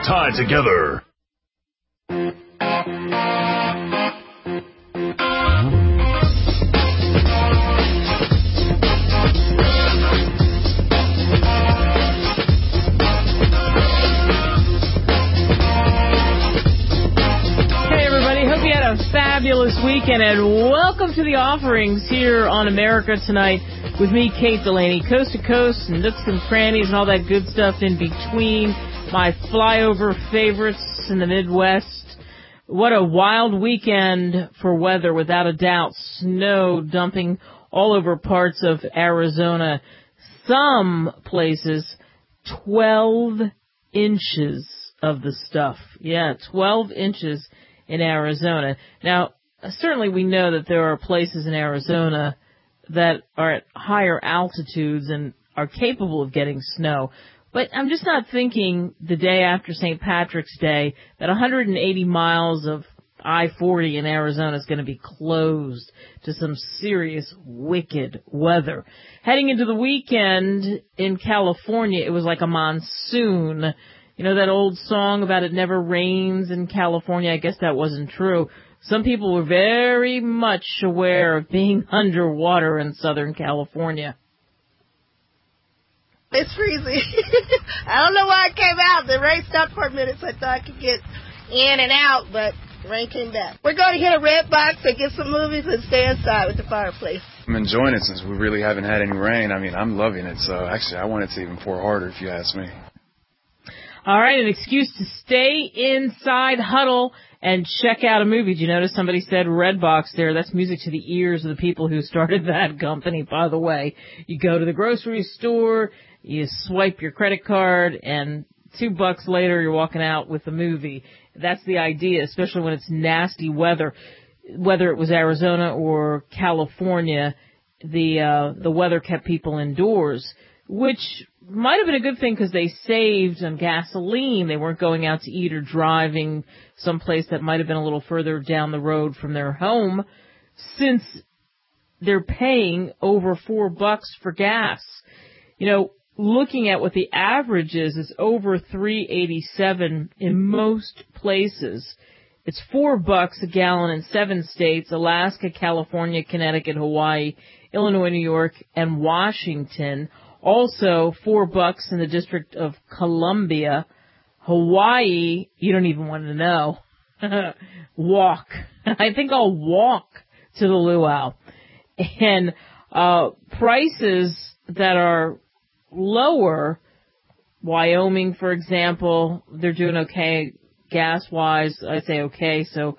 tied together. Fabulous weekend, and welcome to the offerings here on America Tonight with me, Kate Delaney, coast to coast, and nooks and crannies and all that good stuff in between. My flyover favorites in the Midwest. What a wild weekend for weather, without a doubt. Snow dumping all over parts of Arizona. Some places, 12 inches of the stuff. Yeah, 12 inches in Arizona. Now, certainly we know that there are places in Arizona that are at higher altitudes and are capable of getting snow. But I'm just not thinking the day after St. Patrick's Day that 180 miles of I-40 in Arizona is going to be closed to some serious wicked weather. Heading into the weekend in California, it was like a monsoon. You know that old song about it never rains in California? I guess that wasn't true. Some people were very much aware of being underwater in Southern California. It's freezing. I don't know why it came out. The rain stopped for a minute, so I thought I could get in and out, but the rain came back. We're going to hit a red box and get some movies and stay inside with the fireplace. I'm enjoying it since we really haven't had any rain. I mean, I'm loving it. So actually, I want it to even pour harder if you ask me. All right, an excuse to stay inside, huddle, and check out a movie. Did you notice somebody said Redbox there? That's music to the ears of the people who started that company, by the way. You go to the grocery store, you swipe your credit card, and $2 later you're walking out with the movie. That's the idea, especially when it's nasty weather. Whether it was Arizona or California, the weather kept people indoors, which might have been a good thing because they saved on gasoline. They weren't going out to eat or driving someplace that might have been a little further down the road from their home, since they're paying over $4 for gas. You know, looking at what the average is over $3.87 in most places. It's $4 a gallon in 7 states: Alaska, California, Connecticut, Hawaii, Illinois, New York, and Washington. Also, $4 in the District of Columbia. Hawaii, you don't even want to know. Walk. I think I'll walk to the luau. And prices that are lower, Wyoming, for example, they're doing okay gas-wise. I say okay, so,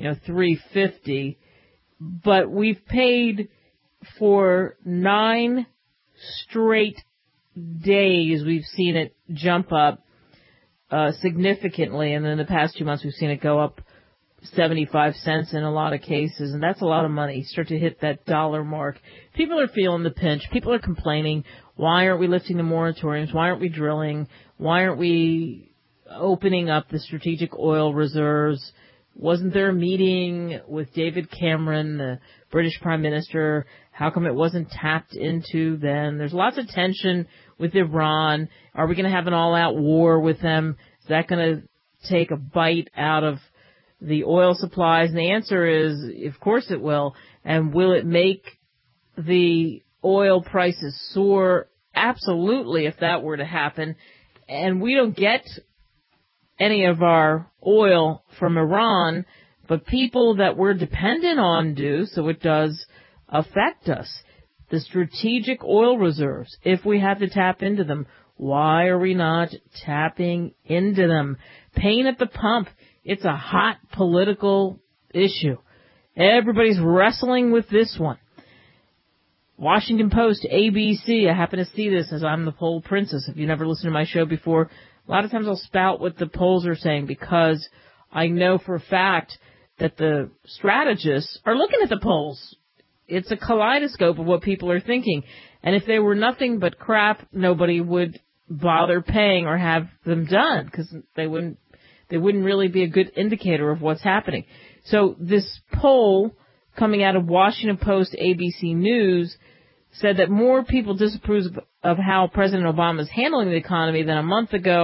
$3.50. But we've paid for 9 straight days. We've seen it jump up significantly, and then in the past 2 months we've seen it go up 75 cents in a lot of cases, and that's a lot of money. Start to hit that dollar mark. People are feeling the pinch. People are complaining. Why aren't we lifting the moratoriums? Why aren't we drilling? Why aren't we opening up the strategic oil reserves? Wasn't there a meeting with David Cameron, the British Prime Minister? How come it wasn't tapped into then? There's lots of tension with Iran. Are we going to have an all-out war with them? Is that going to take a bite out of the oil supplies? And the answer is, of course it will. And will it make the oil prices soar? Absolutely, if that were to happen. And we don't get any of our oil from Iran, but people that we're dependent on do, so it does affect us. The strategic oil reserves, if we have to tap into them, why are we not tapping into them? Pain at the pump, it's a hot political issue. Everybody's wrestling with this one. Washington Post, ABC, I happen to see this as I'm the poll princess. If you never listened to my show before, a lot of times I'll spout what the polls are saying because I know for a fact that the strategists are looking at the polls. It's a kaleidoscope of what people are thinking. And if they were nothing but crap, nobody would bother paying or have them done because they wouldn't really be a good indicator of what's happening. So this poll coming out of Washington Post, ABC News, said that more people disapprove of how President Obama is handling the economy than a month ago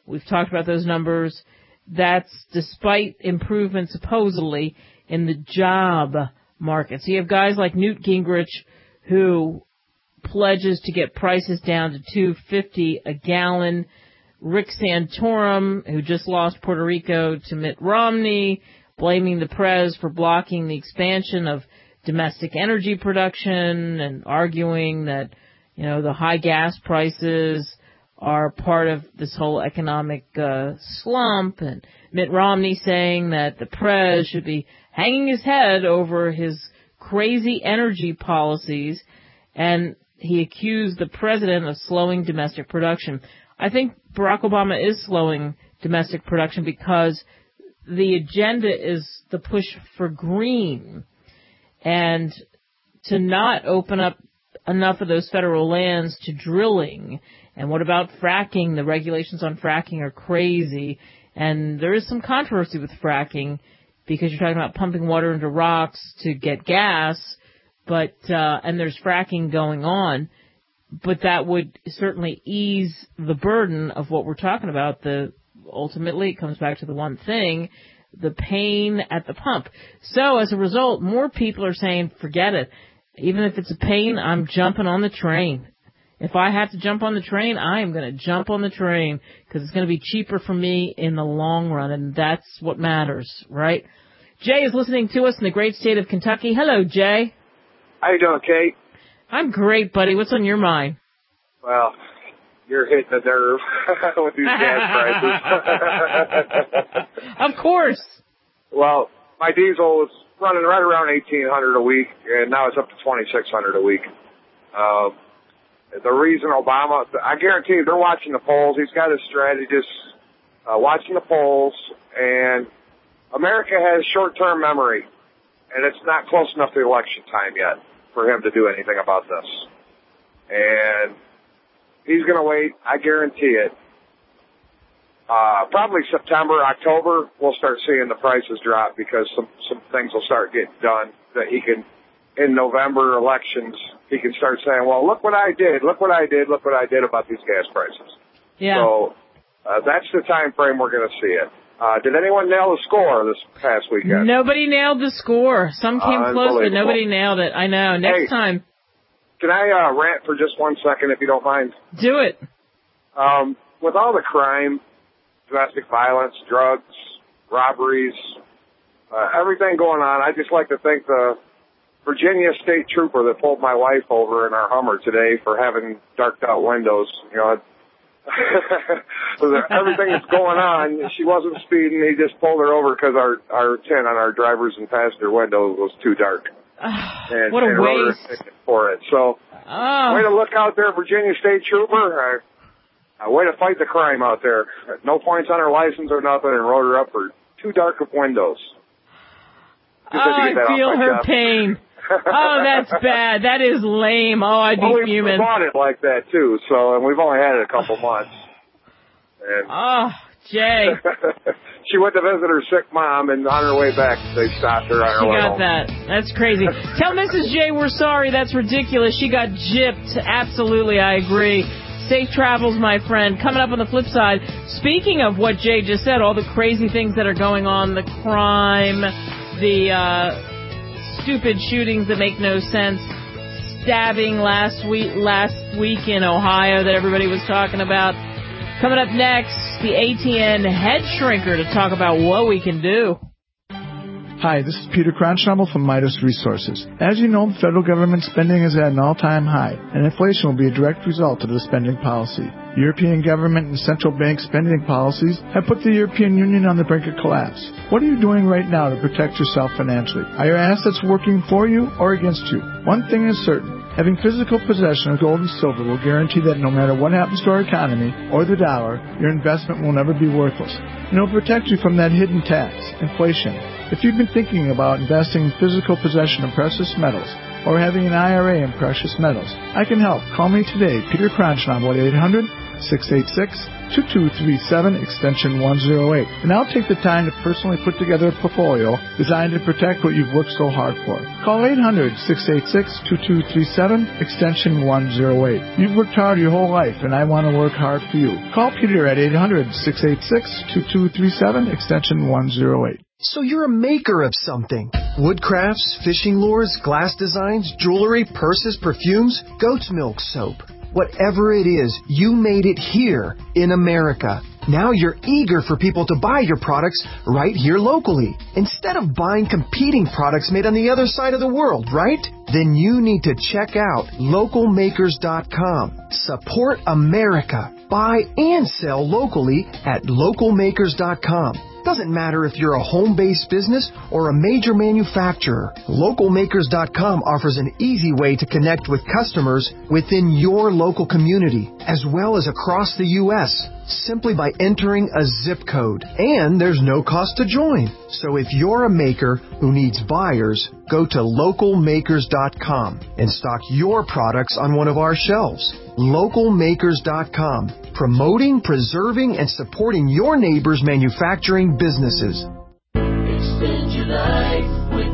We've talked about those numbers. That's despite improvement supposedly in the job market. So you have guys like Newt Gingrich who pledges to get prices down to $2.50 a gallon. Rick Santorum, who just lost Puerto Rico to Mitt Romney, blaming the Prez for blocking the expansion of domestic energy production and arguing that, you know, the high gas prices are part of this whole economic slump, and Mitt Romney saying that the Prez should be hanging his head over his crazy energy policies, and he accused the president of slowing domestic production. I think Barack Obama is slowing domestic production because the agenda is the push for green, and to not open up enough of those federal lands to drilling. And what about fracking? The regulations on fracking are crazy. And there is some controversy with fracking because you're talking about pumping water into rocks to get gas, but and there's fracking going on. But that would certainly ease the burden of what we're talking about. Ultimately, it comes back to the one thing, the pain at the pump. So as a result, more people are saying, forget it. Even if it's a pain, I'm jumping on the train. If I have to jump on the train, I am going to jump on the train because it's going to be cheaper for me in the long run, and that's what matters, right? Jay is listening to us in the great state of Kentucky. Hello, Jay. How you doing, Kate? I'm great, buddy. What's on your mind? Well, you're hitting the nerve with these gas prices. Of course. Well, my diesel was running right around $1,800 a week, and now it's up to $2,600 a week. The reason Obama, I guarantee you, they're watching the polls. He's got his strategists watching the polls, and America has short-term memory, and it's not close enough to election time yet for him to do anything about this. And he's going to wait, I guarantee it. Probably September, October, we'll start seeing the prices drop because some things will start getting done that he can, in November elections, he can start saying, well, look what I did about these gas prices. Yeah. So that's the time frame we're going to see it. Did anyone nail the score this past weekend? Nobody nailed the score. Some came close, but nobody nailed it. I know. Next time. Can I rant for just 1 second, if you don't mind? Do it. With all the crime, domestic violence, drugs, robberies, everything going on, I just like to thank the Virginia State Trooper that pulled my wife over in our Hummer today for having darked out windows. You know, everything that's going on, she wasn't speeding. He just pulled her over because our tint on our driver's and passenger window was too dark. And, what a waste. Wrote her a ticket for it. So, way to look out there, Virginia State Trooper. Way to fight the crime out there. No points on her license or nothing, and wrote her up for too dark of windows. I feel her pain. Oh, that's bad. That is lame. Oh, I'd be fuming. We bought it like that, too, and we've only had it a couple months. And Jay. She went to visit her sick mom, and on her way back, they stopped her on her way home. She got that. That's crazy. Tell Mrs. J we're sorry. That's ridiculous. She got gypped. Absolutely, I agree. Safe travels, my friend. Coming up on the flip side, speaking of what Jay just said, all the crazy things that are going on, the crime, the stupid shootings that make no sense, stabbing last week in Ohio that everybody was talking about. Coming up next, the ATN head shrinker to talk about what we can do. Hi, this is Peter Kronschnabel from Midas Resources. As you know, the federal government spending is at an all-time high, and inflation will be a direct result of the spending policy. European government and central bank spending policies have put the European Union on the brink of collapse. What are you doing right now to protect yourself financially? Are your assets working for you or against you? One thing is certain. Having physical possession of gold and silver will guarantee that no matter what happens to our economy or the dollar, your investment will never be worthless. And it will protect you from that hidden tax, inflation. If you've been thinking about investing in physical possession of precious metals or having an IRA in precious metals, I can help. Call me today, Peter Kronschnabel, at 686-2237, extension 108. And I'll take the time to personally put together a portfolio designed to protect what you've worked so hard for. Call 800-686-2237, extension 108. You've worked hard your whole life, and I want to work hard for you. Call Peter at 800-686-2237, extension 108. So you're a maker of something. Woodcrafts, fishing lures, glass designs, jewelry, purses, perfumes, goat's milk soap. Whatever it is, you made it here in America. Now you're eager for people to buy your products right here locally, instead of buying competing products made on the other side of the world, right? Then you need to check out localmakers.com. Support America. Buy and sell locally at localmakers.com. Doesn't matter if you're a home-based business or a major manufacturer. Localmakers.com offers an easy way to connect with customers within your local community, as well as across the U.S., simply by entering a zip code. And there's no cost to join. So if you're a maker who needs buyers, go to localmakers.com and stock your products on one of our shelves. Localmakers.com, promoting, preserving, and supporting your neighbors' manufacturing businesses. Extend your life with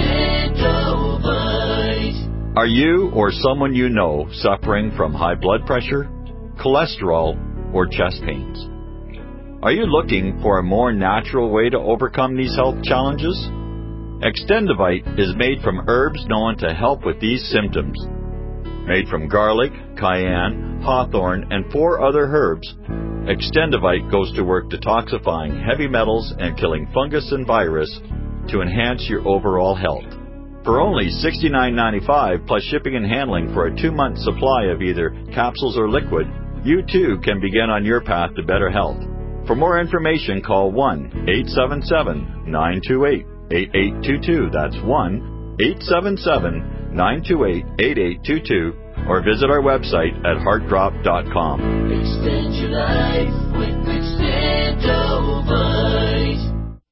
Extendovite. Are you or someone you know suffering from high blood pressure, cholesterol, or chest pains? Are you looking for a more natural way to overcome these health challenges? Extendovite is made from herbs known to help with these symptoms. Made from garlic, cayenne, hawthorn, and 4 other herbs, Extendovite goes to work detoxifying heavy metals and killing fungus and virus to enhance your overall health. For only $69.95 plus shipping and handling for a 2-month supply of either capsules or liquid, you too can begin on your path to better health. For more information, call 1-877-928-8822. That's 1-877-928-8822. Or visit our website at heartdrop.com. Extend your life with Extendovite.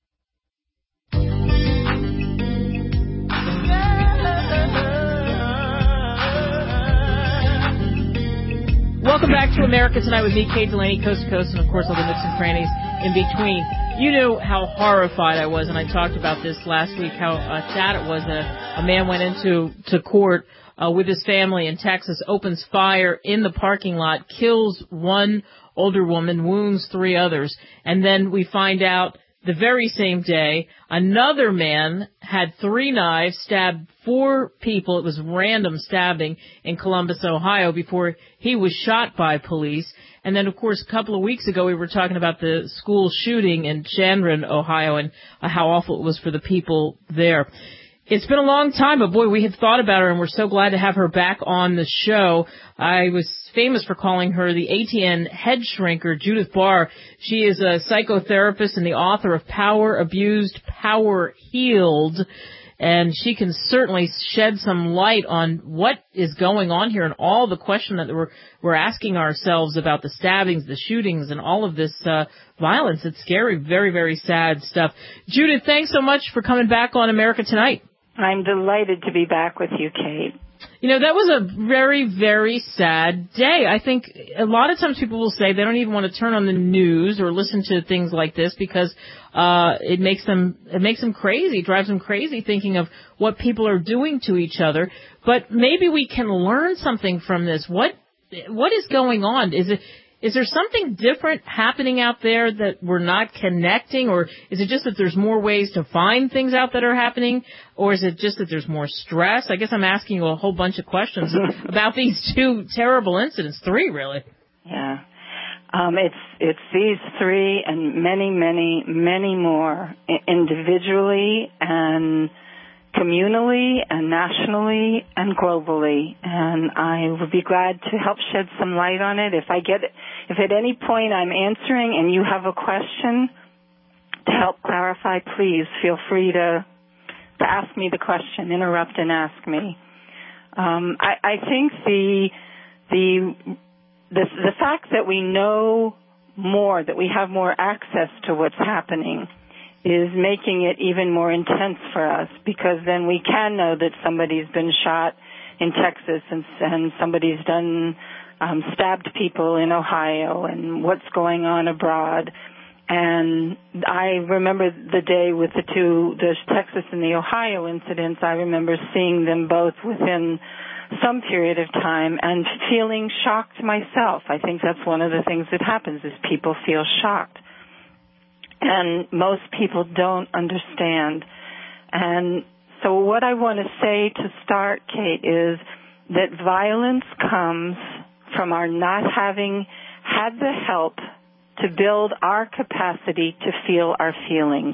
Welcome back to America Tonight with me, Kate Delaney, coast to coast, and of course all the nooks and crannies in between. You know how horrified I was, and I talked about this last week, how sad it was that a man went into court with his family in Texas, opens fire in the parking lot, kills one older woman, wounds 3 others, and then we find out the very same day, another man had 3 knives, stabbed 4 people. It was random stabbing in Columbus, Ohio, before he was shot by police. And then, of course, a couple of weeks ago, we were talking about the school shooting in Chandron, Ohio, and how awful it was for the people there. It's been a long time, but boy, we had thought about her, and we're so glad to have her back on the show. I was famous for calling her the ATN head shrinker, Judith Barr. She is a psychotherapist and the author of Power Abused, Power Healed, and she can certainly shed some light on what is going on here and all the question that we're asking ourselves about the stabbings, the shootings, and all of this violence. It's scary, very, very sad stuff. Judith, thanks so much for coming back on America Tonight. I'm delighted to be back with you, Kate. You know, that was a very, very sad day. I think a lot of times people will say they don't even want to turn on the news or listen to things like this because it makes them crazy, drives them crazy thinking of what people are doing to each other. But maybe we can learn something from this. What is going on? Is there something different happening out there that we're not connecting, or is it just that there's more ways to find things out that are happening, or is it just that there's more stress? I guess I'm asking you a whole bunch of questions about these 2 terrible incidents, 3 really. Yeah. It's these 3 and many, many, many more individually and communally and nationally and globally, and I would be glad to help shed some light on it. If at any point I'm answering and you have a question to help clarify, please feel free to ask me the question, interrupt and ask me. I think the fact that we know more, that we have more access to what's happening, is making it even more intense for us, because then we can know that somebody's been shot in Texas and somebody's done stabbed people in Ohio and what's going on abroad. And I remember the day with the Texas and the Ohio incidents. I remember seeing them both within some period of time and feeling shocked myself. I think that's one of the things that happens is people feel shocked. And most people don't understand. And so what I want to say to start, Kate, is that violence comes from our not having had the help to build our capacity to feel our feelings.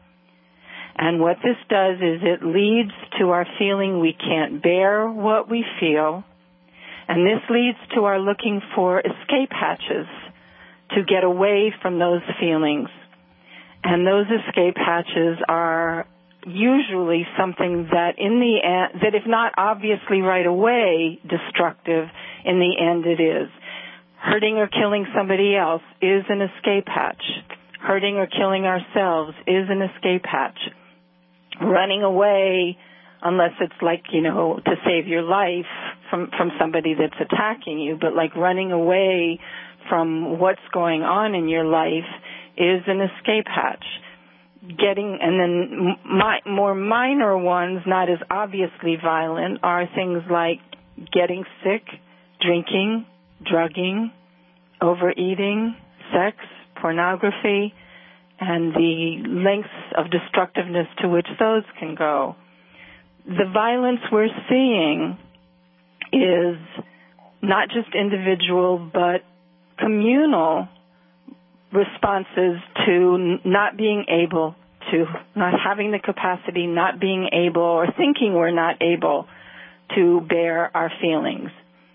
And what this does is it leads to our feeling we can't bear what we feel, and this leads to our looking for escape hatches to get away from those feelings. And those escape hatches are usually something that in the end, that if not obviously right away destructive, in the end it is. Hurting or killing somebody else is an escape hatch. Hurting or killing ourselves is an escape hatch. Running away, unless it's like, to save your life from somebody that's attacking you, but like running away from what's going on in your life is an escape hatch. And then more minor ones, not as obviously violent, are things like getting sick, drinking, drugging, overeating, sex, pornography, and the lengths of destructiveness to which those can go. The violence we're seeing is not just individual, but communal responses to not being able to, not having the capacity, not being able, or thinking we're not able to bear our feelings.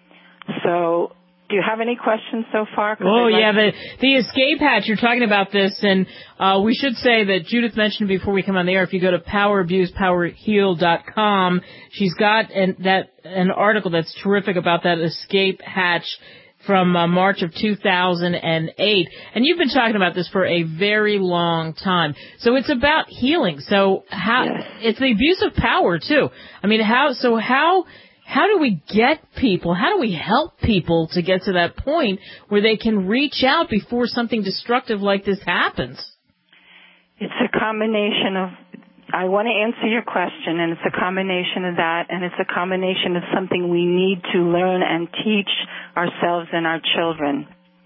So, do you have any questions so far? The escape hatch, you're talking about this, and we should say that Judith mentioned before we come on the air, if you go to PowerAbusePowerHeal.com, she's got an article that's terrific about that escape hatch from March of 2008. And you've been talking about this for a very long time. So it's about healing. So it's the abuse of power, too. I mean, how do we get people, how do we help people to get to that point where they can reach out before something destructive like this happens? It's a combination of, I want to answer your question, and it's a combination of that, and it's a combination of something we need to learn and teach ourselves and our children.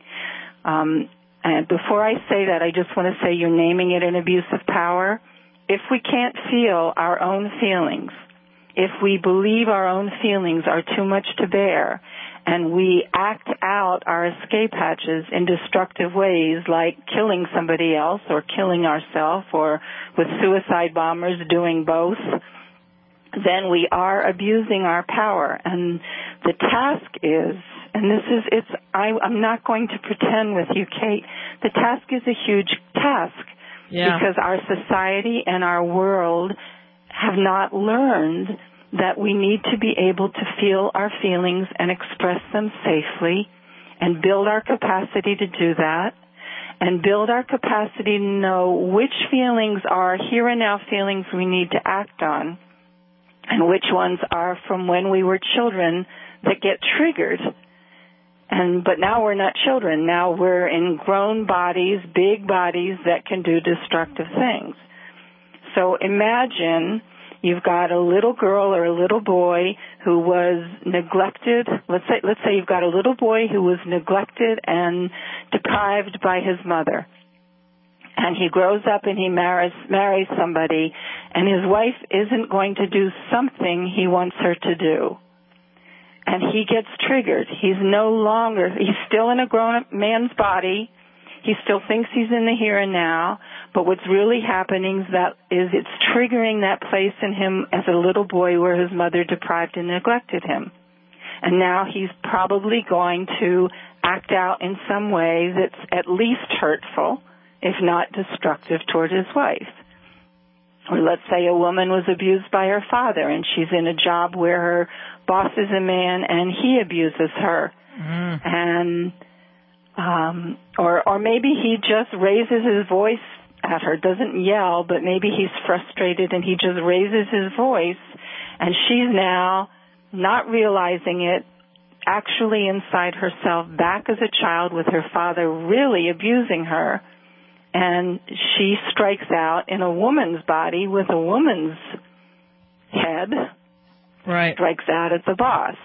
And before I say that, I just want to say you're naming it an abuse of power. If we can't feel our own feelings, if we believe our own feelings are too much to bear, and we act out our escape hatches in destructive ways, like killing somebody else or killing ourselves, or with suicide bombers doing both, then we are abusing our power. And the task is, and I'm not going to pretend with you, Kate, the task is a huge task, because our society and our world have not learned that we need to be able to feel our feelings and express them safely, and build our capacity to do that, and build our capacity to know which feelings are here and now feelings we need to act on, and which ones are from when we were children that get triggered. But now we're not children. Now we're in grown bodies, big bodies that can do destructive things. So imagine you've got a little girl or a little boy who was neglected. Let's say you've got a little boy who was neglected and deprived by his mother. And he grows up and he marries somebody, and his wife isn't going to do something he wants her to do. And he gets triggered. He's still in a grown-up man's body. He still thinks he's in the here and now, but what's really happening is it's triggering that place in him as a little boy where his mother deprived and neglected him. And now he's probably going to act out in some way that's at least hurtful, if not destructive, toward his wife. Or let's say a woman was abused by her father, and she's in a job where her boss is a man and he abuses her. And or maybe he just raises his voice at her, doesn't yell, but maybe he's frustrated and he just raises his voice, and she's now not realizing it, actually inside herself back as a child with her father really abusing her. And she strikes out in a woman's body with a woman's head. Right. Strikes out at the boss.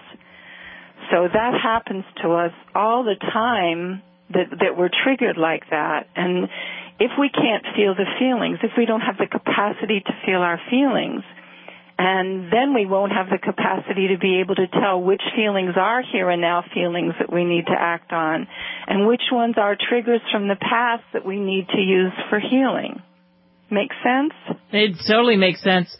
So that happens to us all the time, that we're triggered like that. And if we can't feel the feelings, if we don't have the capacity to feel our feelings, and then we won't have the capacity to be able to tell which feelings are here and now feelings that we need to act on, and which ones are triggers from the past that we need to use for healing. Make sense? It totally makes sense.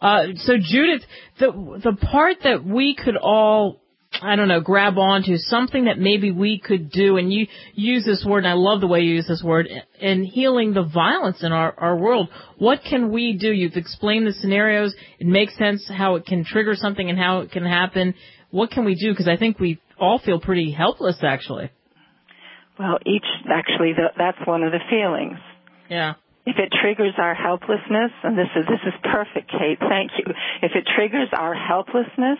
So Judith, the part that we could all, I don't know, grab onto, something that maybe we could do, and you use this word, and I love the way you use this word, in healing the violence in our world. What can we do? You've explained the scenarios. It makes sense how it can trigger something and how it can happen. What can we do? Because I think we all feel pretty helpless, actually. Well, that's one of the feelings. Yeah. If it triggers our helplessness, and this is perfect, Kate, thank you. If it triggers our helplessness,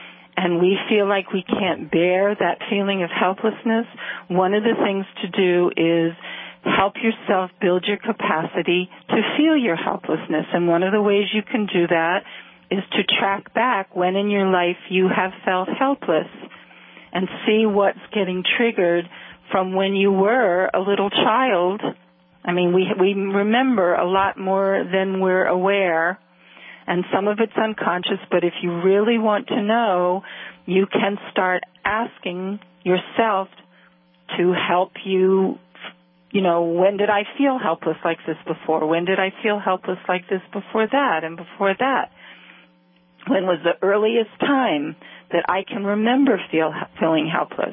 and we feel like we can't bear that feeling of helplessness, one of the things to do is help yourself build your capacity to feel your helplessness. And one of the ways you can do that is to track back when in your life you have felt helpless and see what's getting triggered from when you were a little child. I mean, we remember a lot more than we're aware. And some of it's unconscious, but if you really want to know, you can start asking yourself to help you, when did I feel helpless like this before? When did I feel helpless like this before that and before that? When was the earliest time that I can remember feeling helpless?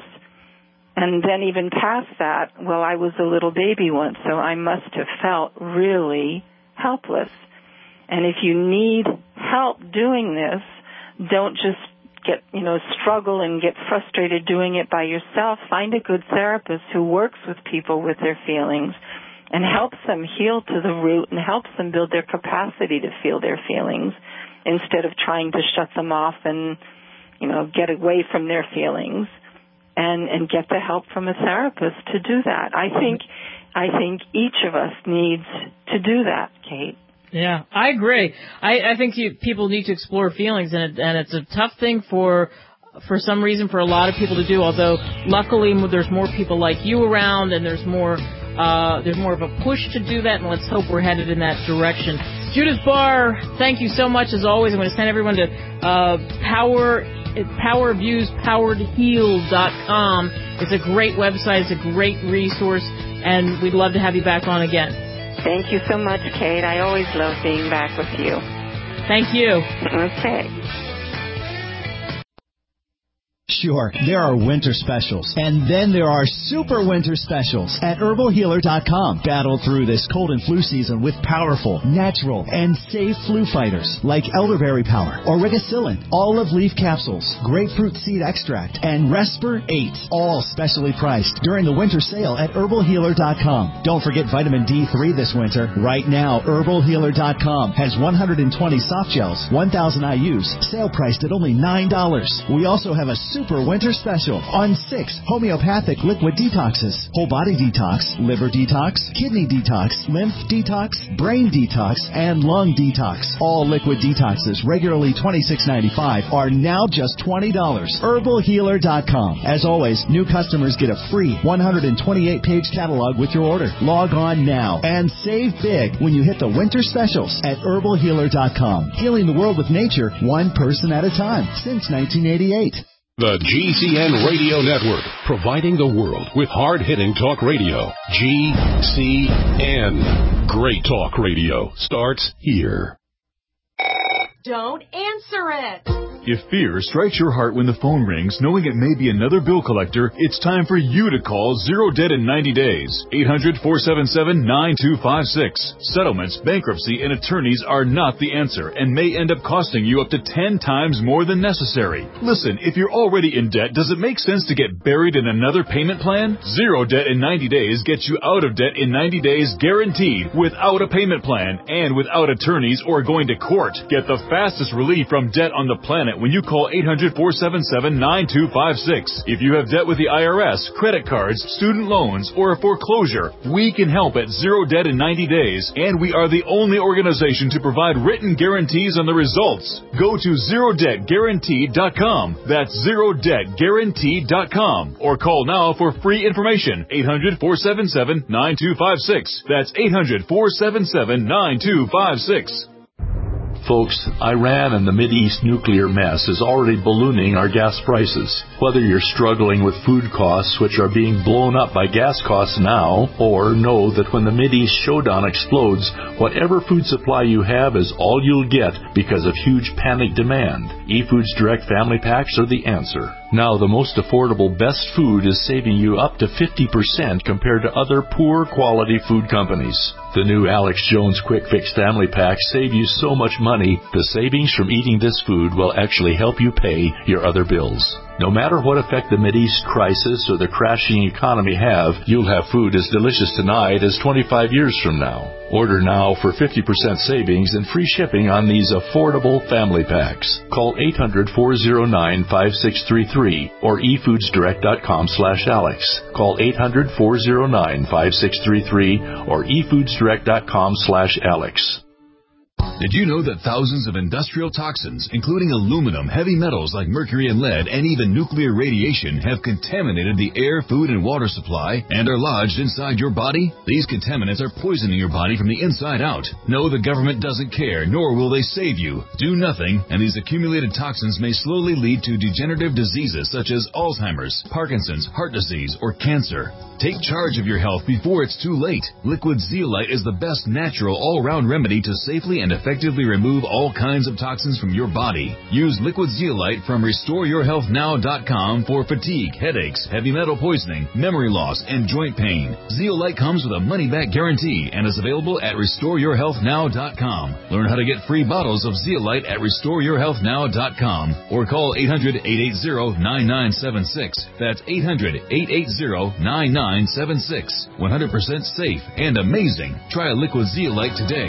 And then even past that, well, I was a little baby once, so I must have felt really helpless. And if you need help doing this, don't just struggle and get frustrated doing it by yourself. Find a good therapist who works with people with their feelings and helps them heal to the root and helps them build their capacity to feel their feelings instead of trying to shut them off and, get away from their feelings and get the help from a therapist to do that. I think each of us needs to do that, Kate. Yeah, I agree. I think people need to explore feelings, and it's a tough thing for some reason for a lot of people to do. Although luckily there's more people like you around, and there's more of a push to do that. And let's hope we're headed in that direction. Judith Barr, thank you so much as always. I'm going to send everyone to PowerViewsPoweredHeal.com. It's a great website. It's a great resource, and we'd love to have you back on again. Thank you so much, Kate. I always love being back with you. Thank you. Okay. Sure, there are winter specials, and then there are super winter specials at HerbalHealer.com. Battle through this cold and flu season with powerful, natural, and safe flu fighters like elderberry power, Origacillin, olive leaf capsules, grapefruit seed extract, and Respir 8, all specially priced during the winter sale at HerbalHealer.com. Don't forget vitamin D3 this winter. Right now, HerbalHealer.com has 120 soft gels, 1,000 IUs, sale priced at only $9. We also have a super winter special on 6 homeopathic liquid detoxes: whole body detox, liver detox, kidney detox, lymph detox, brain detox, and lung detox. All liquid detoxes, regularly $26.95, are now just $20. HerbalHealer.com. As always, new customers get a free 128-page catalog with your order. Log on now and save big when you hit the winter specials at HerbalHealer.com. Healing the world with nature, one person at a time, since 1988. The GCN Radio Network, providing the world with hard-hitting talk radio. GCN. Great talk radio starts here. Don't answer it. If fear strikes your heart when the phone rings, knowing it may be another bill collector, it's time for you to call Zero Debt in 90 Days. 800-477-9256. Settlements, bankruptcy, and attorneys are not the answer and may end up costing you up to 10 times more than necessary. Listen, if you're already in debt, does it make sense to get buried in another payment plan? Zero Debt in 90 Days gets you out of debt in 90 days guaranteed, without a payment plan and without attorneys or going to court. Get the fastest relief from debt on the planet 10% when you call 800-477-9256. If you have debt with the IRS, credit cards, student loans, or a foreclosure, we can help at Zero Debt in 90 days, and we are the only organization to provide written guarantees on the results. Go to ZeroDebtGuaranteed.com. That's ZeroDebtGuaranteed.com. Or call now for free information. 800-477-9256. That's 800-477-9256. Folks, Iran and the Mideast nuclear mess is already ballooning our gas prices. Whether you're struggling with food costs, which are being blown up by gas costs now, or know that when the Mideast showdown explodes, whatever food supply you have is all you'll get because of huge panic demand, eFoods Direct Family Packs are the answer. Now, the most affordable best food is saving you up to 50% compared to other poor quality food companies. The new Alex Jones Quick Fix Family Packs save you so much money, the savings from eating this food will actually help you pay your other bills. No matter what effect the Mideast crisis or the crashing economy have, you'll have food as delicious tonight as 25 years from now. Order now for 50% savings and free shipping on these affordable family packs. Call 800-409-5633 or efoodsdirect.com/Alex. Call 800-409-5633 or efoodsdirect.com/Alex. Did you know that thousands of industrial toxins, including aluminum, heavy metals like mercury and lead, and even nuclear radiation, have contaminated the air, food, and water supply and are lodged inside your body? These contaminants are poisoning your body from the inside out. No, the government doesn't care, nor will they save you. Do nothing, and these accumulated toxins may slowly lead to degenerative diseases such as Alzheimer's, Parkinson's, heart disease, or cancer. Take charge of your health before it's too late. Liquid Zeolite is the best natural all-round remedy to safely and effectively remove all kinds of toxins from your body. Use Liquid Zeolite from RestoreYourHealthNow.com for fatigue, headaches, heavy metal poisoning, memory loss, and joint pain. Zeolite comes with a money-back guarantee and is available at RestoreYourHealthNow.com. Learn how to get free bottles of Zeolite at RestoreYourHealthNow.com or call 800-880-9976. That's 800-880-9976. 100% safe and amazing. Try a Liquid Zeolite today.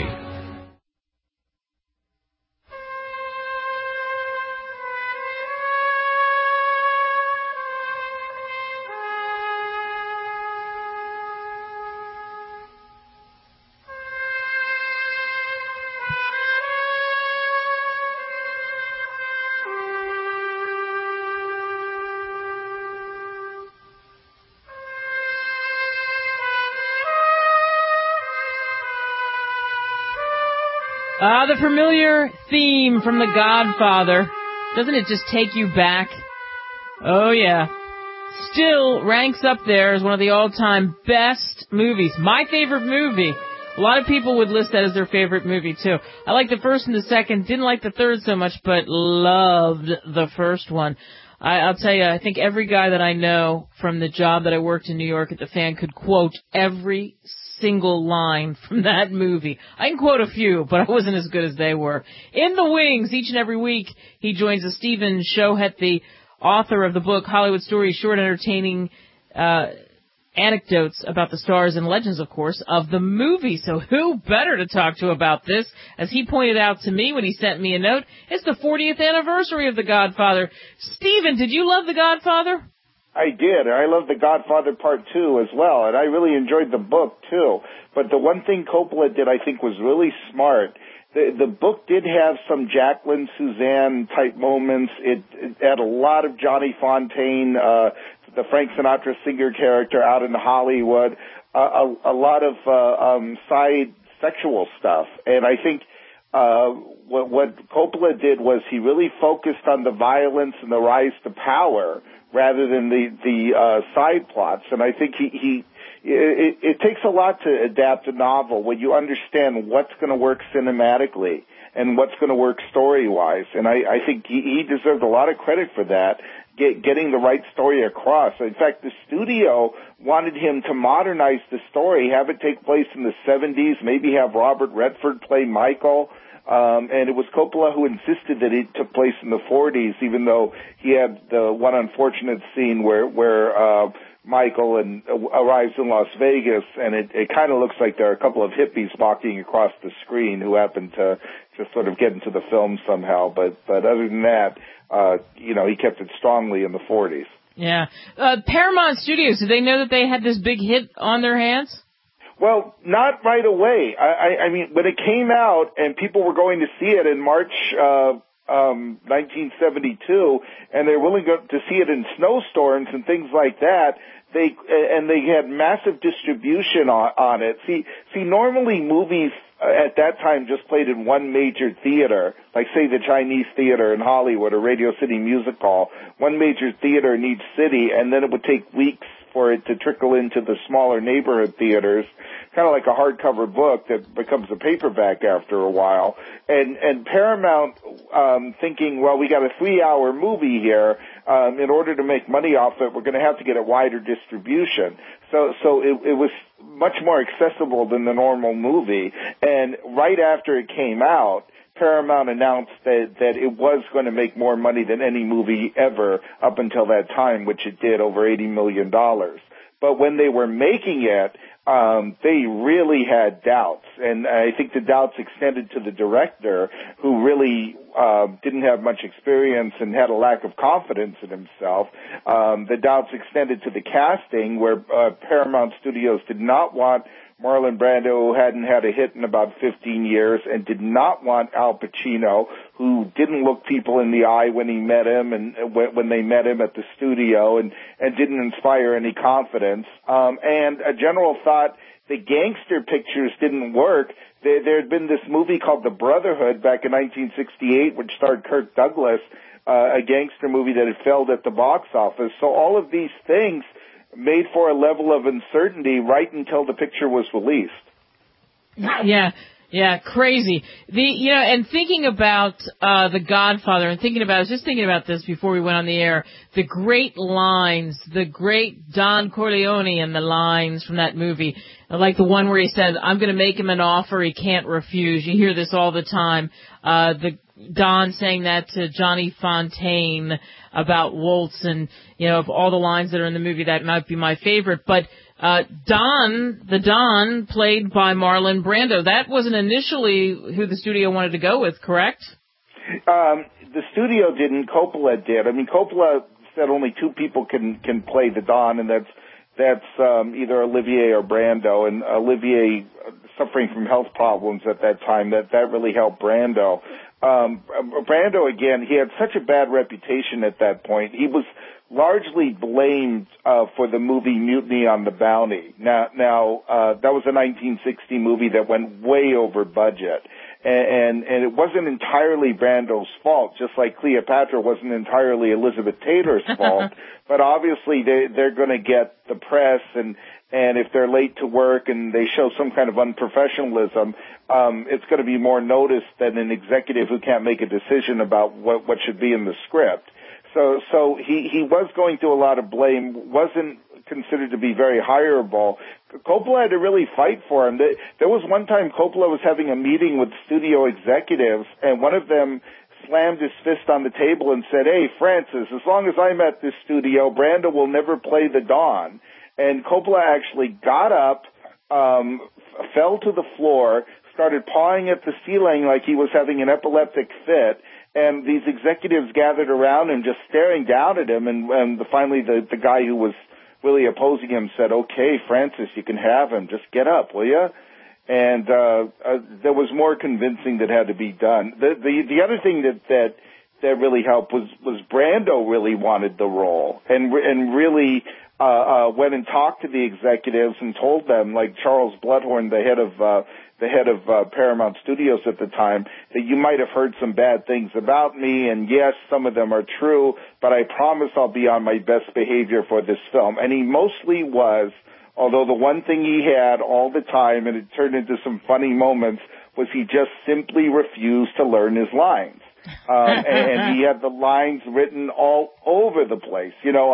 The familiar theme from The Godfather. Doesn't it just take you back? Oh, yeah. Still ranks up there as one of the all-time best movies. My favorite movie. A lot of people would list that as their favorite movie, too. I like the first and the second. Didn't like the third so much, but loved the first one. I'll tell you, I think every guy that I know from the job that I worked in New York at the Fan could quote every single line from that movie. I can quote a few, but I wasn't as good as they were. In the wings, each and every week, he joins us, Stephen Shohet, the author of the book Hollywood Stories, Short Entertaining Anecdotes about the stars and legends, of course, of the movie. So who better to talk to about this? As he pointed out to me when he sent me a note, it's the 40th anniversary of The Godfather. Stephen, did you love The Godfather? I did. I love The Godfather Part 2 as well, and I really enjoyed the book, too. But the one thing Coppola did I think was really smart. The book did have some Jacqueline Suzanne-type moments. It had a lot of Johnny Fontaine, the Frank Sinatra singer character out in Hollywood, a lot of side sexual stuff. And I think what Coppola did was he really focused on the violence and the rise to power rather than the side plots. And I think it takes a lot to adapt a novel when you understand what's going to work cinematically and what's going to work story-wise. And I think he deserved a lot of credit for that, getting the right story across. In fact, the studio wanted him to modernize the story, have it take place in the 70s, maybe have Robert Redford play Michael. And it was Coppola who insisted that it took place in the 40s, even though he had the one unfortunate scene where Michael and arrives in Las Vegas, and it kind of looks like there are a couple of hippies walking across the screen who happen to just sort of get into the film somehow. But other than that, he kept it strongly in the 40s. Yeah. Paramount Studios, did they know that they had this big hit on their hands? Well, not right away. I mean, when it came out and people were going to see it in March 1972, and they're willing to see it in snowstorms and things like that, they had massive distribution on it. See, normally movies at that time just played in one major theater, like say the Chinese Theater in Hollywood or Radio City Music Hall, one major theater in each city, and then it would take weeks for it to trickle into the smaller neighborhood theaters, kind of like a hardcover book that becomes a paperback after a while. And Paramount, thinking, well, we got a 3-hour movie here, in order to make money off it, we're going to have to get a wider distribution. So it was much more accessible than the normal movie. And right after it came out, Paramount announced that it was going to make more money than any movie ever up until that time, which it did, over $80 million. But when they were making it, they really had doubts. And I think the doubts extended to the director, who really didn't have much experience and had a lack of confidence in himself. The doubts extended to the casting, where Paramount Studios did not want Marlon Brando, who hadn't had a hit in about 15 years, and did not want Al Pacino, who didn't look people in the eye when he met him and when they met him at the studio, and didn't inspire any confidence. And a general thought the gangster pictures didn't work. There had been this movie called The Brotherhood back in 1968, which starred Kirk Douglas, a gangster movie that had failed at the box office. So all of these things made for a level of uncertainty right until the picture was released. Yeah, crazy. And thinking about The Godfather, and I was just thinking about this before we went on the air, the great lines, the great Don Corleone and the lines from that movie, like the one where he said, I'm going to make him an offer he can't refuse. You hear this all the time. Don saying that to Johnny Fontaine about Waltz, and, of all the lines that are in the movie, that might be my favorite. But the Don, played by Marlon Brando, that wasn't initially who the studio wanted to go with, correct? The studio didn't. Coppola did. I mean, Coppola said only two people can play the Don, and that's either Olivier or Brando. And Olivier, suffering from health problems at that time, that really helped Brando. Brando, again, he had such a bad reputation at that point. He was largely blamed for the movie Mutiny on the Bounty. Now that was a 1960 movie that went way over budget. And it wasn't entirely Brando's fault, just like Cleopatra wasn't entirely Elizabeth Taylor's fault. But obviously they're going to get the press, and if they're late to work and they show some kind of unprofessionalism, it's going to be more noticed than an executive who can't make a decision about what should be in the script. So he was going through a lot of blame, wasn't considered to be very hireable. Coppola had to really fight for him. There was one time Coppola was having a meeting with studio executives, and one of them slammed his fist on the table and said, "Hey, Francis, as long as I'm at this studio, Brando will never play the Don." And Coppola actually got up, fell to the floor, started pawing at the ceiling like he was having an epileptic fit. And these executives gathered around him, just staring down at him. And finally, the guy who was really opposing him said, "Okay, Francis, you can have him. Just get up, will you?" And there was more convincing that had to be done. The other thing that really helped was Brando really wanted the role, and really went and talked to the executives and told them, like Charles Bloodhorn, the head of Paramount Studios at the time, that you might have heard some bad things about me, and yes, some of them are true, but I promise I'll be on my best behavior for this film. And he mostly was, although the one thing he had all the time, and it turned into some funny moments, was he just simply refused to learn his lines. And he had the lines written all over the place,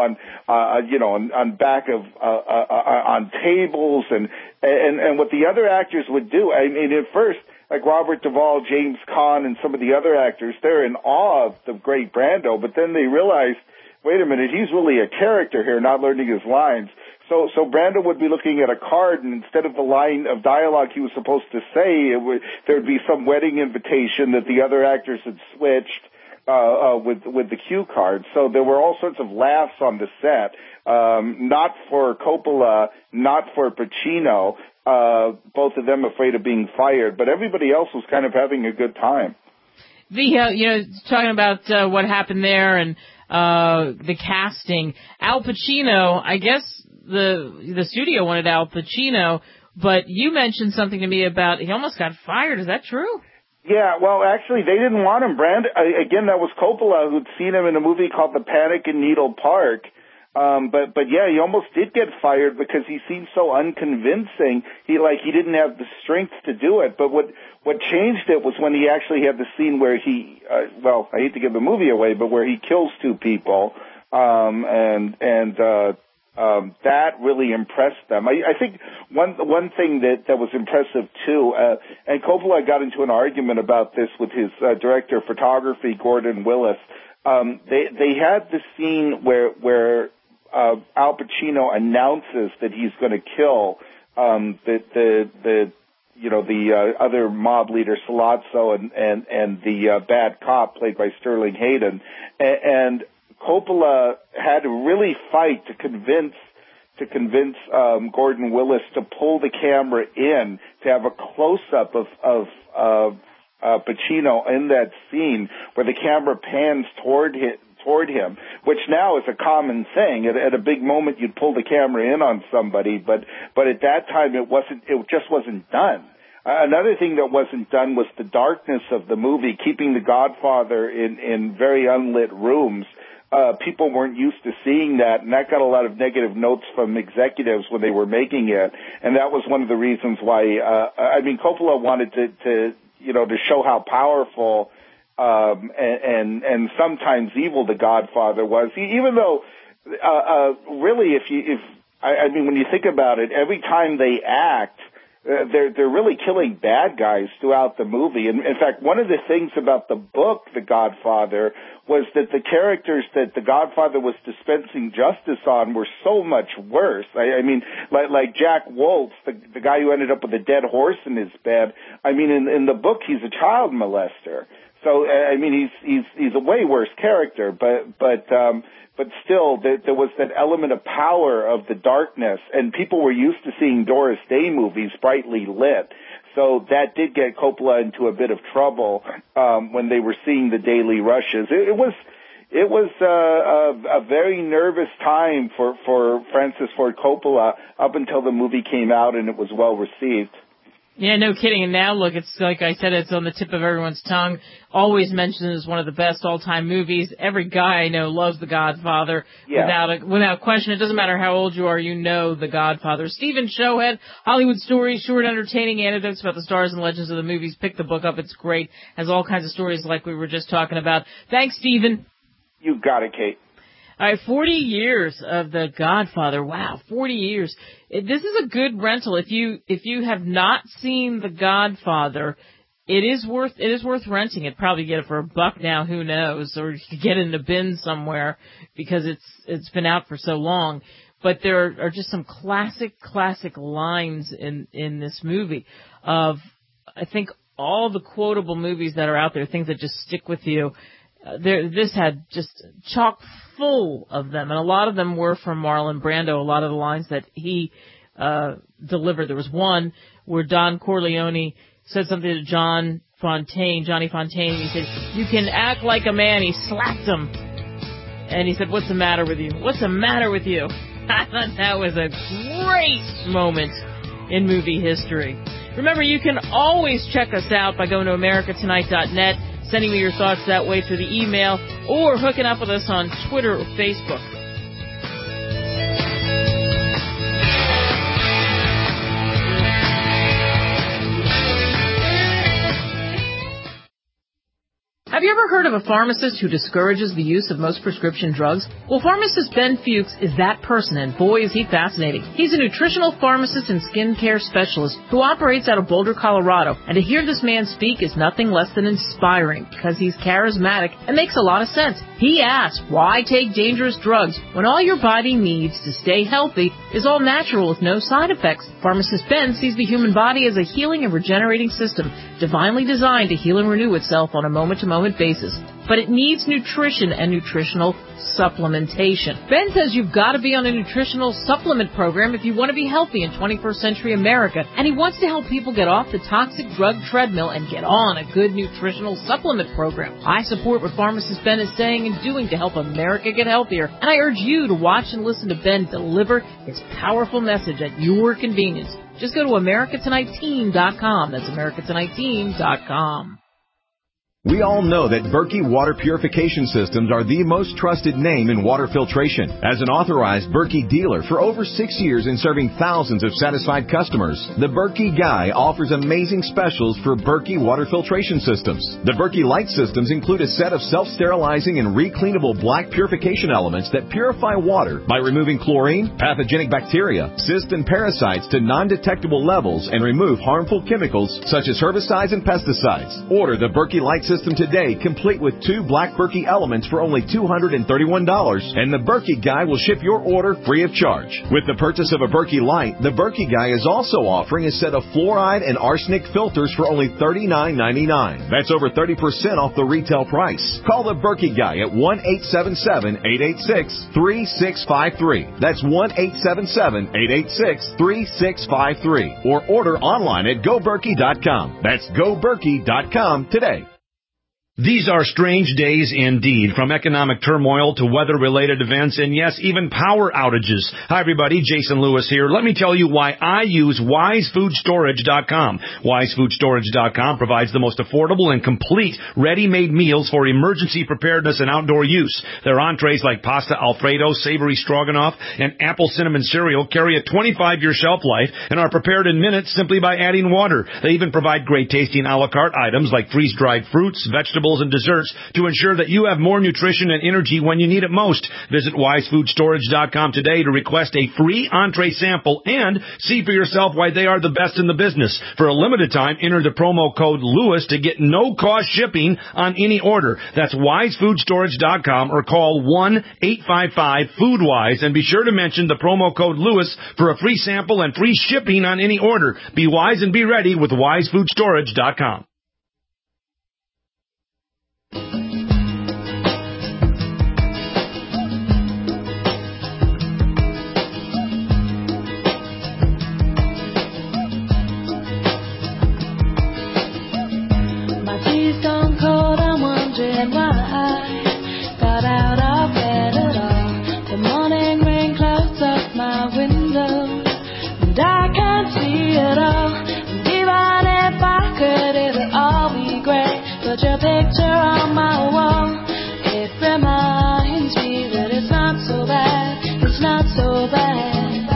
on back of, on tables, and what the other actors would do. I mean, at first, like Robert Duvall, James Caan, and some of the other actors, they're in awe of the great Brando, but then they realized wait a minute, he's really a character here, not learning his lines. So Brando would be looking at a card, and instead of the line of dialogue he was supposed to say, there would be some wedding invitation that the other actors had switched with the cue card. So there were all sorts of laughs on the set, not for Coppola, not for Pacino, both of them afraid of being fired, but everybody else was kind of having a good time. Talking about what happened there and the casting, Al Pacino, I guess the studio wanted Al Pacino, but you mentioned something to me about he almost got fired. Is that true? Yeah, well, actually, they didn't want him. Again, that was Coppola, who'd seen him in a movie called The Panic in Needle Park. But yeah, he almost did get fired because he seemed so unconvincing. He didn't have the strength to do it. But what changed it was when he actually had the scene where he, I hate to give the movie away, but where he kills two people. That really impressed them. I think one thing that was impressive too, and Coppola got into an argument about this with his director of photography, Gordon Willis. They had the scene where Al Pacino announces that he's going to kill the other mob leader Sollozzo and the bad cop played by Sterling Hayden, and Coppola had to really fight to convince Gordon Willis to pull the camera in to have a close-up of Pacino in that scene where the camera pans toward him, which now is a common thing. At a big moment, you'd pull the camera in on somebody, but at that time it just wasn't done. Another thing that wasn't done was the darkness of the movie, keeping The Godfather in very unlit rooms. People weren't used to seeing that, and that got a lot of negative notes from executives when they were making it. And that was one of the reasons why, Coppola wanted to show how powerful, and sometimes evil The Godfather was. Even though, really, when you think about it, every time they act, they're really killing bad guys throughout the movie. And in fact, one of the things about the book, The Godfather, was that the characters that The Godfather was dispensing justice on were so much worse. Like Jack Woltz, the guy who ended up with a dead horse in his bed. In the book, he's a child molester. So, he's a way worse character, but still, there was that element of power of the darkness, and people were used to seeing Doris Day movies brightly lit. So that did get Coppola into a bit of trouble when they were seeing the daily rushes. It was a very nervous time for Francis Ford Coppola up until the movie came out and it was well received. Yeah, no kidding. And now, look, it's like I said, it's on the tip of everyone's tongue. Always mentioned as one of the best all-time movies. Every guy I know loves The Godfather. Yeah. Without question. It doesn't matter how old you are, you know The Godfather. Stephen Showhead, Hollywood Stories, short, entertaining anecdotes about the stars and legends of the movies. Pick the book up. It's great. Has all kinds of stories like we were just talking about. Thanks, Stephen. You got it, Kate. All right, 40 years of The Godfather. Wow, 40 years. This is a good rental. If you have not seen The Godfather, it is worth renting it. Probably get it for $1 now, who knows, or you could get it in a bin somewhere because it's been out for so long. But there are just some classic lines in this movie of, I think, all the quotable movies that are out there, things that just stick with you. This had just chock full of them, and a lot of them were from Marlon Brando, a lot of the lines that he delivered. There was one where Don Corleone said something to Johnny Fontane, and he said, "You can act like a man." He slapped him, and he said, "What's the matter with you? What's the matter with you?" I thought that was a great moment in movie history. Remember, you can always check us out by going to americatonight.net, sending me your thoughts that way through the email, or hooking up with us on Twitter or Facebook. Have you ever heard of a pharmacist who discourages the use of most prescription drugs? Well, pharmacist Ben Fuchs is that person, and boy is he fascinating. He's a nutritional pharmacist and skincare specialist who operates out of Boulder, Colorado. And to hear this man speak is nothing less than inspiring, because he's charismatic and makes a lot of sense. He asks, why take dangerous drugs when all your body needs to stay healthy is all natural with no side effects? Pharmacist Ben sees the human body as a healing and regenerating system, divinely designed to heal and renew itself on a moment-to-moment basis. But it needs nutrition and nutritional supplementation. Ben says you've got to be on a nutritional supplement program if you want to be healthy in 21st century America. And he wants to help people get off the toxic drug treadmill and get on a good nutritional supplement program. I support what Pharmacist Ben is saying and doing to help America get healthier. And I urge you to watch and listen to Ben deliver his powerful message at your convenience. Just go to AmericaTonightTeam.com. That's AmericaTonightTeam.com. We all know that Berkey Water Purification Systems are the most trusted name in water filtration. As an authorized Berkey dealer for over 6 years and serving thousands of satisfied customers, the Berkey Guy offers amazing specials for Berkey Water Filtration Systems. The Berkey Light Systems include a set of self-sterilizing and recleanable black purification elements that purify water by removing chlorine, pathogenic bacteria, cysts, and parasites to non-detectable levels and remove harmful chemicals such as herbicides and pesticides. Order the Berkey Light System today, complete with 2 black Berkey elements for only $231, and the Berkey Guy will ship your order free of charge. With the purchase of a Berkey Light, the Berkey Guy is also offering a set of fluoride and arsenic filters for only $39.99. That's over 30% off the retail price. Call the Berkey Guy at 1-877-886-3653. That's 1-877-886-3653. Or order online at GoBerkey.com. That's GoBerkey.com today. These are strange days indeed, from economic turmoil to weather-related events and, yes, even power outages. Hi, everybody. Jason Lewis here. Let me tell you why I use WiseFoodStorage.com. WiseFoodStorage.com provides the most affordable and complete ready-made meals for emergency preparedness and outdoor use. Their entrees like pasta Alfredo, savory stroganoff, and apple cinnamon cereal carry a 25-year shelf life and are prepared in minutes simply by adding water. They even provide great-tasting a la carte items like freeze-dried fruits, vegetables, and desserts to ensure that you have more nutrition and energy when you need it most. Visit WiseFoodStorage.com today to request a free entree sample and see for yourself why they are the best in the business. For a limited time, enter the promo code LEWIS to get no-cost shipping on any order. That's WiseFoodStorage.com or call 1-855-FoodWise and be sure to mention the promo code LEWIS for a free sample and free shipping on any order. Be wise and be ready with WiseFoodStorage.com. Stone cold, I'm wondering why I got out of bed at all. The morning rain clouds up my window, and I can't see it all. And even if I could, it'd all be great. Put your picture on my wall. It reminds me that it's not so bad. It's not so bad.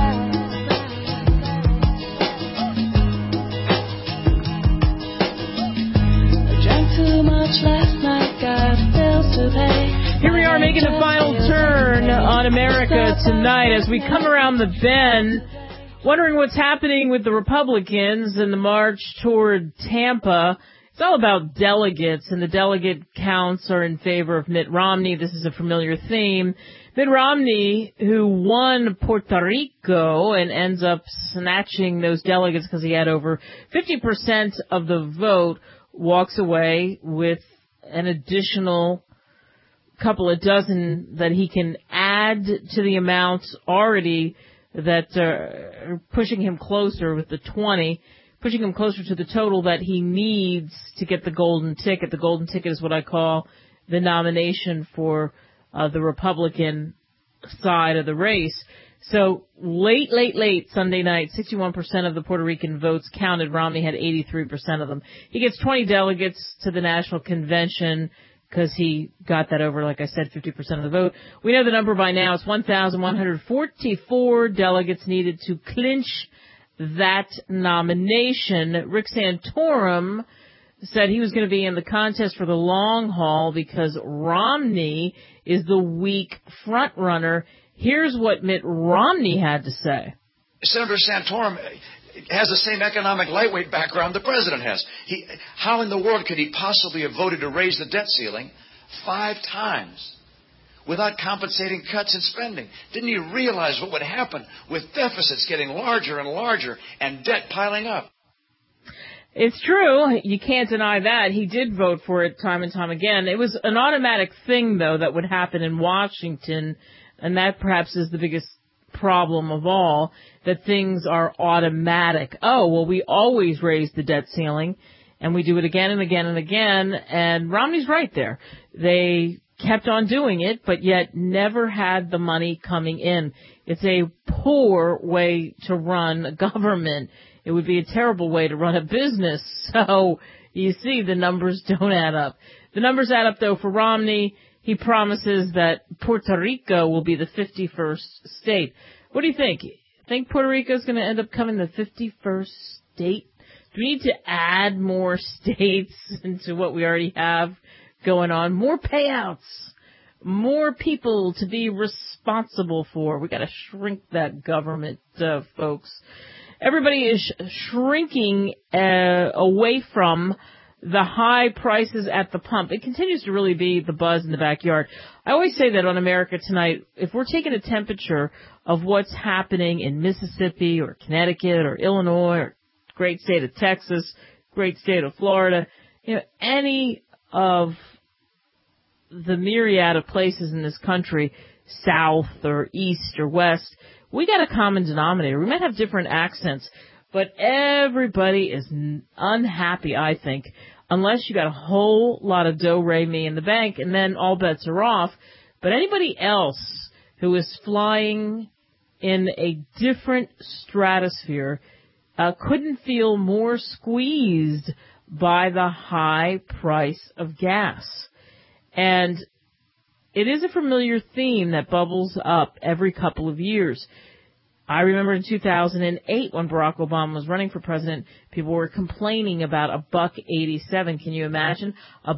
Last night, got bills to pay. Here we are making the final turn on America Tonight as we come around the bend, wondering what's happening with the Republicans in the march toward Tampa. It's all about delegates, and the delegate counts are in favor of Mitt Romney. This is a familiar theme. Mitt Romney, who won Puerto Rico and ends up snatching those delegates because he had over 50% of the vote, walks away with an additional couple of dozen that he can add to the amounts already that are pushing him closer with the 20, pushing him closer to the total that he needs to get the golden ticket. The golden ticket is what I call the nomination for the Republican side of the race. So late Sunday night, 61% of the Puerto Rican votes counted. Romney had 83% of them. He gets 20 delegates to the national convention because he got that over, like I said, 50% of the vote. We know the number by now. It's 1,144 delegates needed to clinch that nomination. Rick Santorum, said he was going to be in the contest for the long haul because Romney is the weak front runner. Here's what Mitt Romney had to say. Senator Santorum has the same economic lightweight background the president has. How in the world could he possibly have voted to raise the debt ceiling 5 times without compensating cuts in spending? Didn't he realize what would happen with deficits getting larger and larger and debt piling up? It's true. You can't deny that. He did vote for it time and time again. It was an automatic thing, though, that would happen in Washington, and that perhaps is the biggest problem of all, that things are automatic. Oh, well, we always raise the debt ceiling, and we do it again and again and again, and Romney's right there. They kept on doing it, but yet never had the money coming in. It's a poor way to run a government. It would be a terrible way to run a business. So, you see, the numbers don't add up. The numbers add up, though, for Romney. He promises that Puerto Rico will be the 51st state. What do you think? Think Puerto Rico is going to end up becoming the 51st state? Do we need to add more states into what we already have going on? More payouts, more people to be responsible for. We got to shrink that government, folks. Everybody is shrinking away from the high prices at the pump. It continues to really be the buzz in the backyard. I always say that on America Tonight, if we're taking a temperature of what's happening in Mississippi or Connecticut or Illinois or great state of Texas, great state of Florida, any of the myriad of places in this country, south or east or west, we got a common denominator. We might have different accents, but everybody is unhappy, I think, unless you got a whole lot of do-re-mi in the bank, and then all bets are off. But anybody else who is flying in a different stratosphere couldn't feel more squeezed by the high price of gas. And it is a familiar theme that bubbles up every couple of years. I remember in 2008 when Barack Obama was running for president, people were complaining about $1.87. Can you imagine?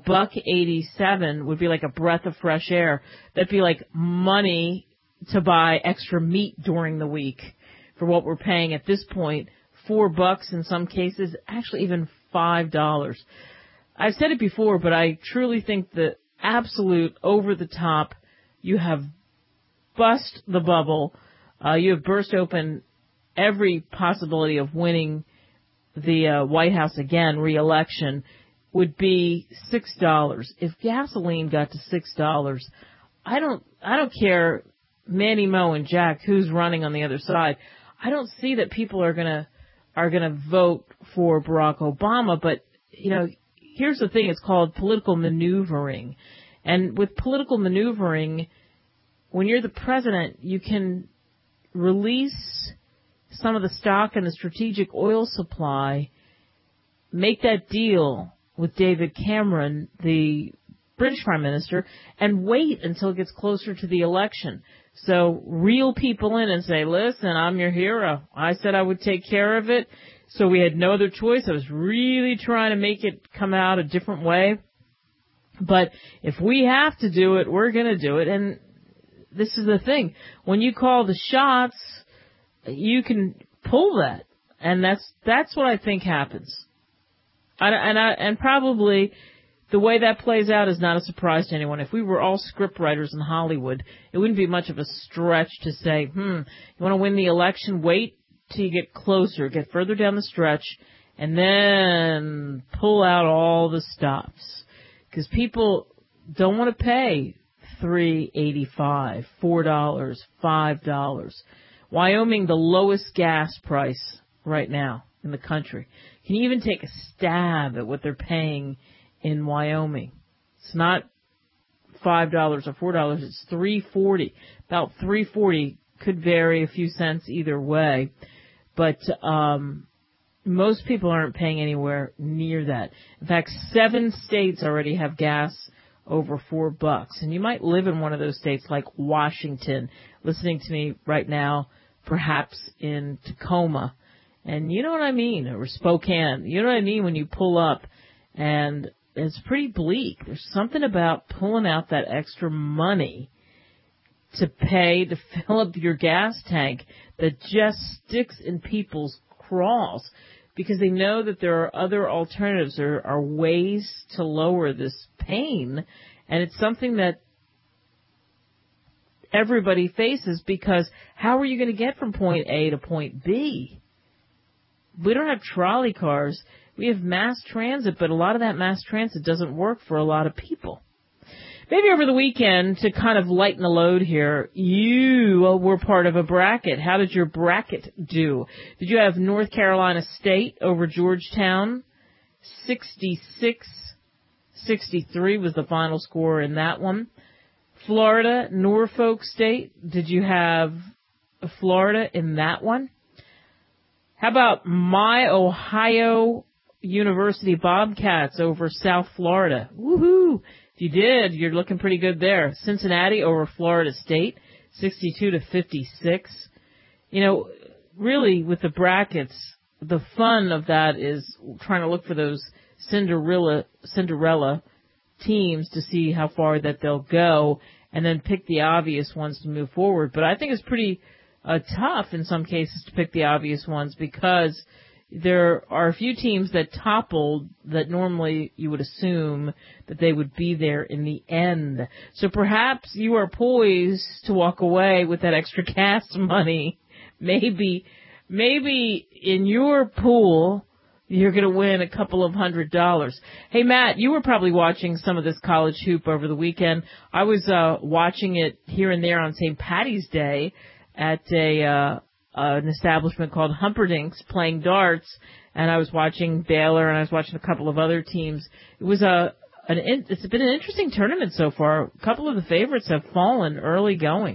$1.87 would be like a breath of fresh air. That'd be like money to buy extra meat during the week for what we're paying at this point. $4 in some cases, actually even $5. I've said it before, but I truly think the absolute over the top, you have bust the bubble. You have burst open every possibility of winning the White House again, re-election, would be $6. If gasoline got to $6, I don't care, Manny, Mo, and Jack, who's running on the other side. I don't see that people are gonna vote for Barack Obama. But here's the thing: it's called political maneuvering, and with political maneuvering, when you're the president, you can release some of the stock in the strategic oil supply, make that deal with David Cameron, the British Prime Minister, and wait until it gets closer to the election. So reel people in and say, listen, I'm your hero. I said I would take care of it, so we had no other choice. I was really trying to make it come out a different way. But if we have to do it, we're going to do it. And this is the thing. When you call the shots, you can pull that. And that's what I think happens. And probably the way that plays out is not a surprise to anyone. If we were all script writers in Hollywood, it wouldn't be much of a stretch to say, you want to win the election? Wait till you get closer, get further down the stretch, and then pull out all the stops. Because people don't want to pay $3.85, $4, $5. Wyoming, the lowest gas price right now in the country. Can you even take a stab at what they're paying in Wyoming? It's not $5 or $4, it's $3.40. About $3.40, could vary a few cents either way. But most people aren't paying anywhere near that. In fact, 7 states already have gas over $4. And you might live in one of those states like Washington, listening to me right now, perhaps in Tacoma. And you know what I mean, or Spokane. You know what I mean when you pull up And it's pretty bleak. There's something about pulling out that extra money to pay to fill up your gas tank that just sticks in people's craws, because they know that there are other alternatives. There are ways to lower this pain, and it's something that everybody faces, because how are you going to get from point A to point B? We don't have trolley cars. We have mass transit, but a lot of that mass transit doesn't work for a lot of people. Maybe over the weekend, to kind of lighten the load here, you were part of a bracket. How did your bracket do? Did you have North Carolina State over Georgetown? 66-63 was the final score in that one. Florida, Norfolk State. Did you have Florida in that one? How about my Ohio University Bobcats over South Florida? Woohoo! If you did, you're looking pretty good there. Cincinnati over Florida State, 62-56. You know, really with the brackets, the fun of that is trying to look for those Cinderella teams to see how far that they'll go, and then pick the obvious ones to move forward. But I think it's pretty tough in some cases to pick the obvious ones, because there are a few teams that toppled that normally you would assume that they would be there in the end. So perhaps you are poised to walk away with that extra gas money. Maybe in your pool you're going to win a couple of $100. Hey, Matt, you were probably watching some of this college hoop over the weekend. I was watching it here and there on St. Patty's Day at an establishment called Humperdinck's playing darts, and I was watching Baylor, and I was watching a couple of other teams. It was it's been an interesting tournament so far. A couple of the favorites have fallen early going.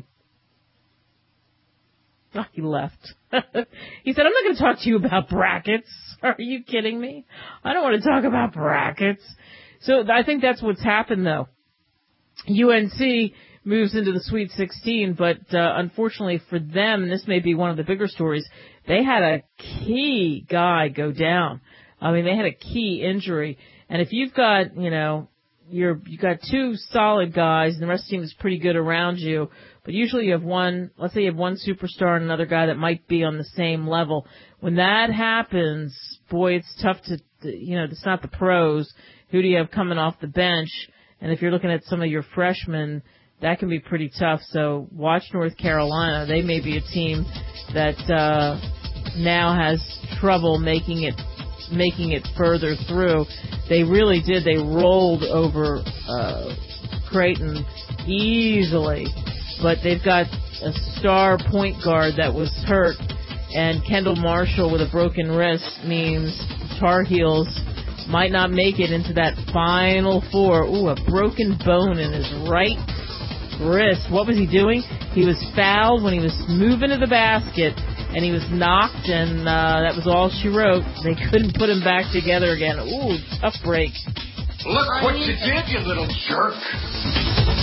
Oh, he left. He said, I'm not going to talk to you about brackets. Are you kidding me? I don't want to talk about brackets. So I think that's what's happened, though. UNC moves into the Sweet 16, but unfortunately for them, and this may be one of the bigger stories, they had a key guy go down. I mean, they had a key injury. And if you've got, you've got two solid guys and the rest of the team is pretty good around you, but usually you have one, let's say you have one superstar and another guy that might be on the same level. When that happens, boy, it's tough to, it's not the pros. Who do you have coming off the bench? And if you're looking at some of your freshmen, that can be pretty tough. So watch North Carolina. They may be a team that now has trouble making it further through. They really did. They rolled over Creighton easily, but they've got a star point guard that was hurt, and Kendall Marshall with a broken wrist means Tar Heels might not make it into that Final Four. Ooh, a broken bone in his right wrist. What was he doing? He was fouled when he was moving to the basket, and he was knocked, and that was all she wrote. They couldn't put him back together again. Ooh, tough break. Look what you did, you little jerk.